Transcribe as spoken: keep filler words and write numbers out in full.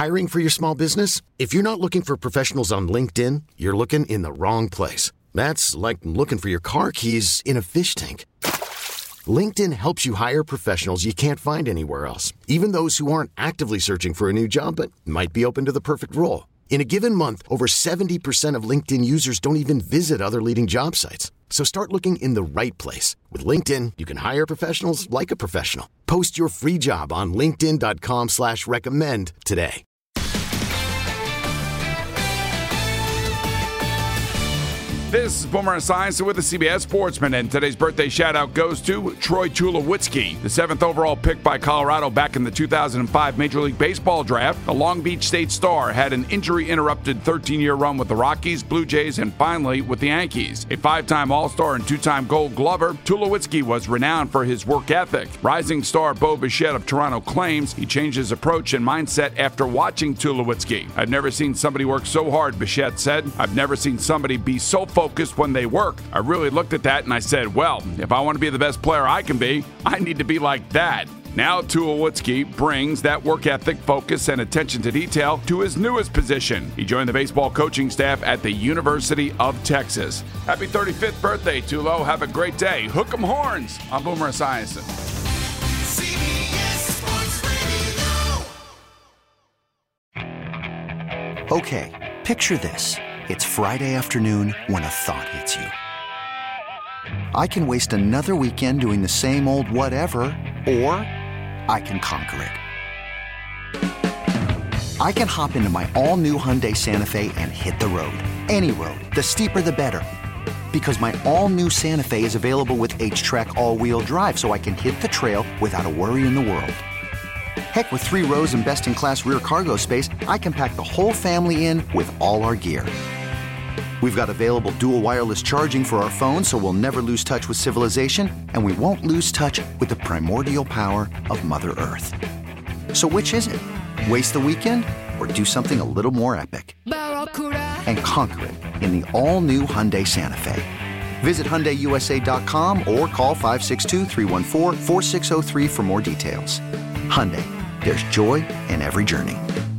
Hiring for your small business? If you're not looking for professionals on LinkedIn, you're looking in the wrong place. That's like looking for your car keys in a fish tank. LinkedIn helps you hire professionals you can't find anywhere else, even those who aren't actively searching for a new job but might be open to the perfect role. In a given month, over seventy percent of LinkedIn users don't even visit other leading job sites. So start looking in the right place. With LinkedIn, you can hire professionals like a professional. Post your free job on linkedin.com slash recommend today. This is Boomer Esiason with the C B S Sportsman, and today's birthday shout-out goes to Troy Tulowitzki, the seventh overall pick by Colorado back in the two thousand five Major League Baseball draft. The Long Beach State star had an injury-interrupted thirteen-year run with the Rockies, Blue Jays, and finally with the Yankees. A five-time All-Star and two-time Gold Glover, Tulowitzki was renowned for his work ethic. Rising star Bo Bichette of Toronto claims he changed his approach and mindset after watching Tulowitzki. "I've never seen somebody work so hard," Bichette said. "I've never seen somebody be so focused focused when they work. I really looked at that and I said, well, if I want to be the best player I can be, I need to be like that." Now Tulowitzki brings that work ethic, focus, and attention to detail to his newest position. He joined the baseball coaching staff at the University of Texas. Happy thirty-fifth birthday, Tulo. Have a great day. Hook 'em horns. I'm Boomer Esiason. C B S Sports Radio. Okay, picture this. It's Friday afternoon when a thought hits you. I can waste another weekend doing the same old whatever, or I can conquer it. I can hop into my all-new Hyundai Santa Fe and hit the road. Any road. The steeper, the better. Because my all-new Santa Fe is available with H-Track all-wheel drive, so I can hit the trail without a worry in the world. Heck, with three rows and best-in-class rear cargo space, I can pack the whole family in with all our gear. We've got available dual wireless charging for our phones, so we'll never lose touch with civilization, and we won't lose touch with the primordial power of Mother Earth. So which is it? Waste the weekend or do something a little more epic? And conquer it in the all-new Hyundai Santa Fe. Visit Hyundai U S A dot com or call five six two, three one four, four six zero three for more details. Hyundai, there's joy in every journey.